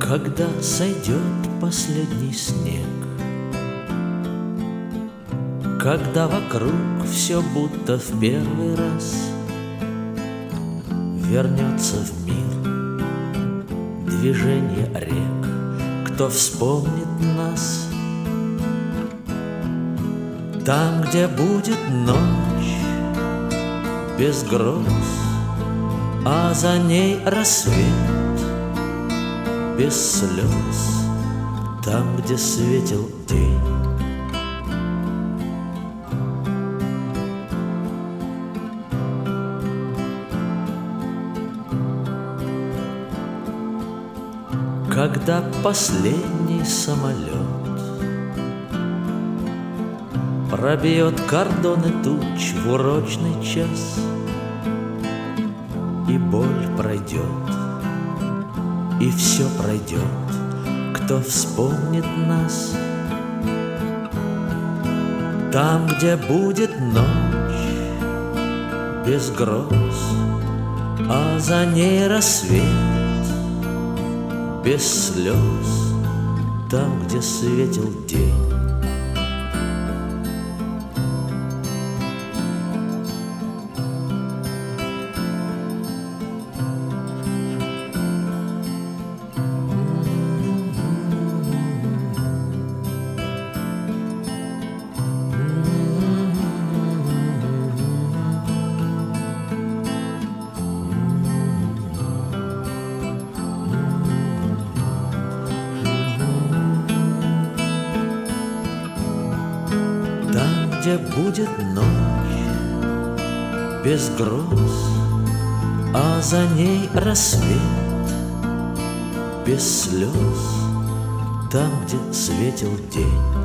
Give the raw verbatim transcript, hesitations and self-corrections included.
Когда сойдет последний снег, когда вокруг все будто в первый раз вернется в мир движение рек, кто вспомнит нас? Там, где будет ночь без гроз, а за ней рассвет без слез, там, где светил день. Когда последний самолет пробьет кордоны туч в урочный час, и боль пройдет, и все пройдет, кто вспомнит нас. Там, где будет ночь без гроз, а за ней рассвет без слез, там, где светил день. Где будет ночь без гроз, а за ней рассвет без слез, там, где светил день.